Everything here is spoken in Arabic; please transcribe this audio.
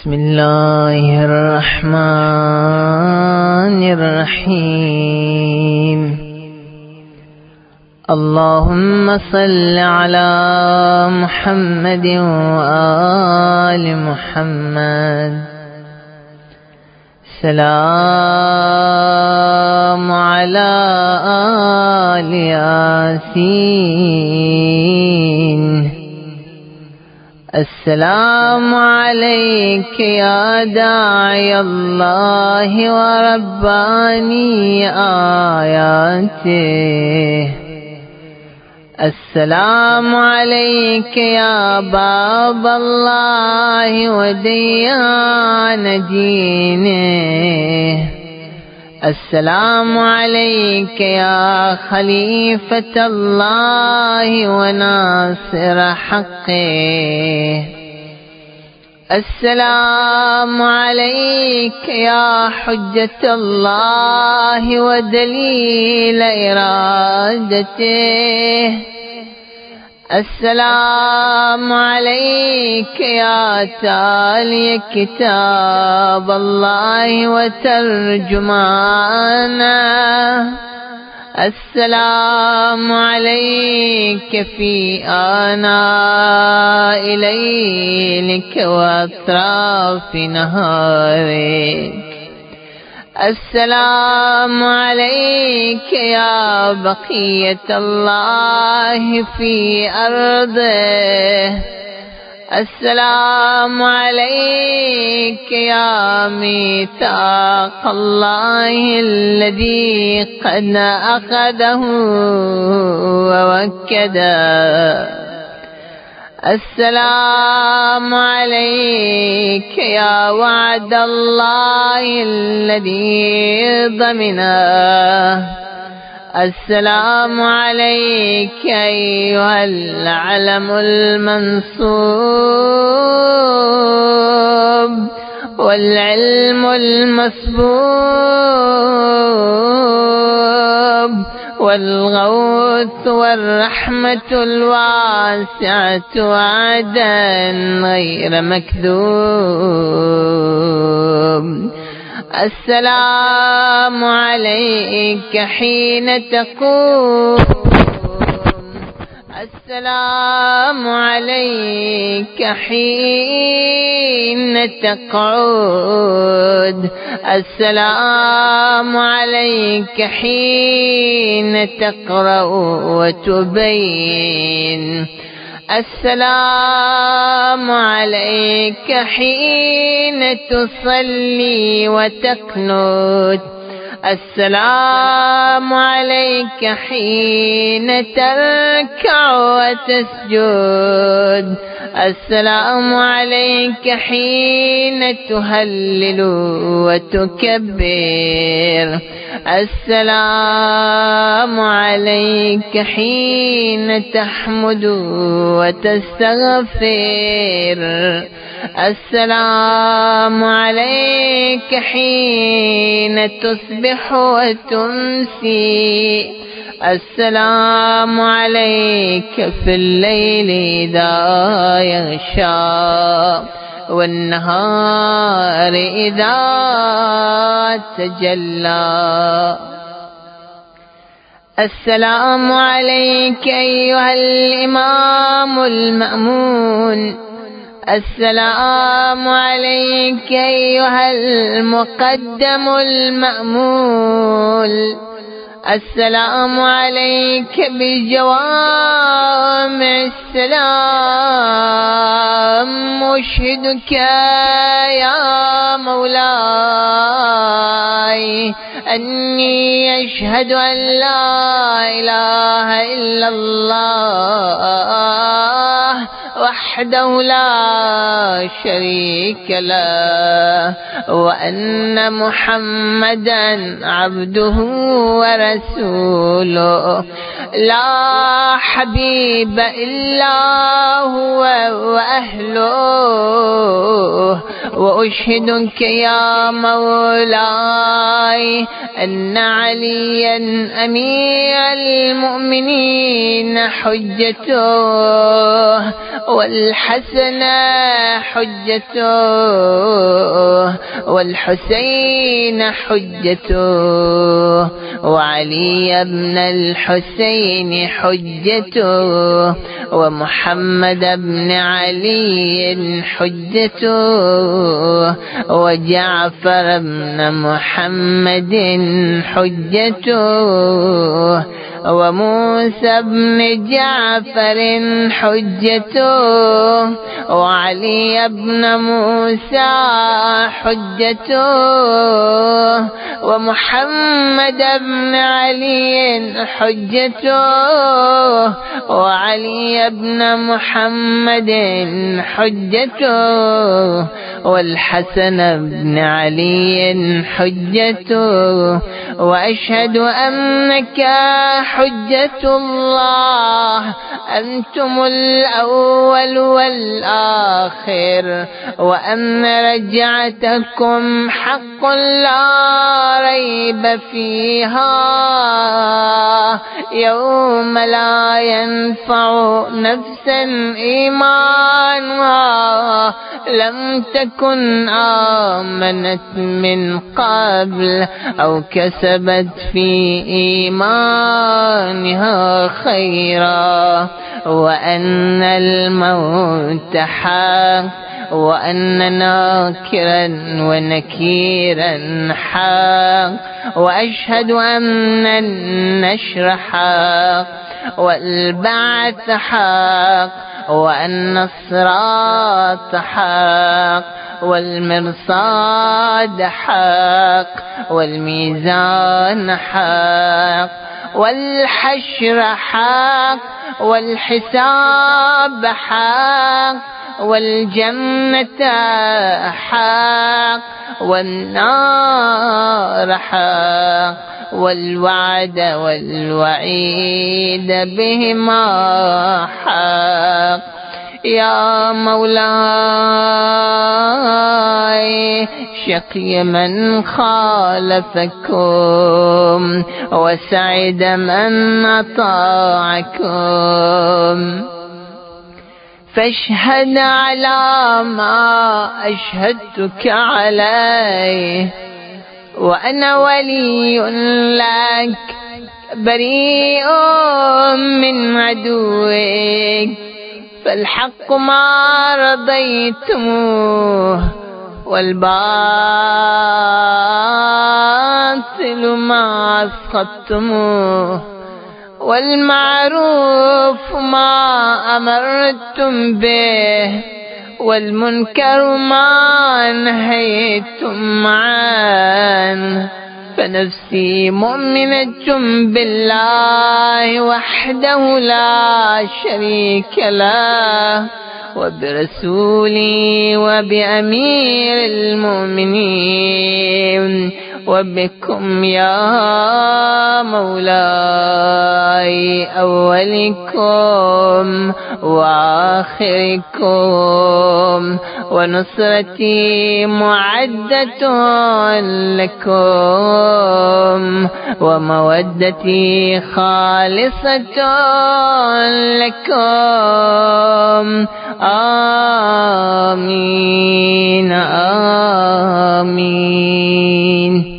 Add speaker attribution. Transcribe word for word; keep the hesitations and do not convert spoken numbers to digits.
Speaker 1: बिस्मिल्लाहिर रहमानिर रहीम। अल्लाहुम्मा सल्लि अला मुहम्मद व आलि मुहम्मद। सलाम अला आलि यासीन। अस्सलामु अलैका या दाई अल्लाह व रब्बानी आयातिह। अस्सलामु अलैका या बाब अल्लाह व दयान दीनिह। अस्सलामु अलैका या खलीफत अल्लाह व नासिर हक़्क़िह। अस्सलामु अलैका या हुज्जत अल्लाह व दलील इरादतिह। अस्सलामु अलैका या ताली किताब अल्लाह व तर्जुमानह। अस्सलामु अलैका फी आनाइ लैलिक व अत्राफि नहारिक। अस्सलामु अलैका या बक़ियत अल्लाह फी अर्दिह। अस्सलामु अलैका या मीसाक़ अल्लाह अल्लज़ी क़द अख़ज़हु व वक्कदह। अस्सलामु अलैका या वअद अल्लाह अल्लज़ी ज़मनह। अस्सलामु अलैका अय्युहल अलमुल मंसूब वल इल्मुल मस्बूब वल गौस वल रहमतुल वासिअतु अदन गैर मकदूब। अस्सलामु अलैका हीन तक़ूम। अस्सलामु अलैका हीन तक़ऊद। अस्सलामु अलैका हीन तक़रअ व तुबय्यिन। अस्सलामु अलैका हीन तुसल्ली व तक़नुत। अस्सलामु अलैका हीन तर्कअ व तस्जुद। अस्सलामु अलैका हीन तुहल्लिलु व तुकब्बिर। अस्सलामु अलैका हीन तहमुदु व तस्तगफिर। अस्सलामु अलैका हीन तुस्बिहु व तुमसी। अस्सलामु अलैका फिल लैलि इज़ा यग़शा वन्नहारि इज़ा तजल्ला। अस्सलामु अलैका अय्युहल इमामुल मअमून। अस्सलामु अलैका अय्युहल मुक़द्दमुल मअमूल। अस्सलामु अलैका बिजवामिअस सलाम। उशहिदुका या मौलाय अन्नी अशहदु अन ला इलाहा इल्लल्लाह वहदहु ला शरीक लह व अन्न मुहम्मदन अब्दुहु व रसूलुहु ला हबीब इल्ला हुवा व अहलुहु व उशहिदुका या मौलाय أن عليا أمير المؤمنين حجته، والحسن حجته، والحسين حجته، وعلي بن الحسين حجته، ومحمد بن علي حجته، وجعفر بن محمد حجته، وموسى بن جعفر حجته، وعلي بن موسى حجته، ومحمد بن علي حجته، وعلي بن محمد حجته، والحسن بن علي حجته. وأشهد أنك حجة الله، أنتم الأول والآخر، وأن رجعتكم حق لا ريب فيها، يوم لا ينفع نفسا إيمانها لم تكن آمنت من قبل أو كسبت في إيمانها خيرا، وأن الموت حق، وأن ناكرا ونكيرا حق، وأشهد أن النشر حق، والبعث حق، وأن الصراط حق، والمرصاد حق، والميزان حق، والحشر حق، والحساب حق، والجنة حق، والنار حق، والوعد والوعيد بهما حق. يا مولاي شقي من خالفكم، وسعد من أطاعكم، فاشهد على ما أشهدتك عليه، وأنا ولي لك بريء من عدوك، فالحق ما رضيتموه، والباطل ما أسقطتموه، والمعروف ما أمرتم به، والمنكر ما نهيتم عنه. فنفسي مؤمنة بالله وحده لا شريك له، وبرسولي وبأمير المؤمنين، وبكم يا مولاي أولكم وآخركم، ونصرتي معدة لكم، ومودتي خالصة لكم. آمين آمين.